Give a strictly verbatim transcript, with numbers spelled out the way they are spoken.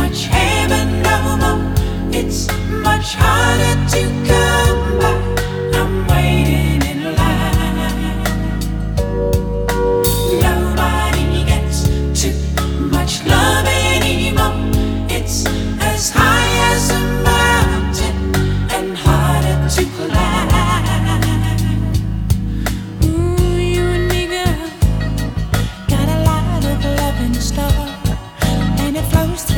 much heaven no more. It's much harder to come by.